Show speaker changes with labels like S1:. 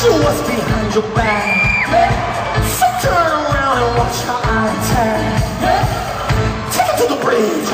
S1: So what's behind your back? So turn around and watch how I attack. Take it to the bridge.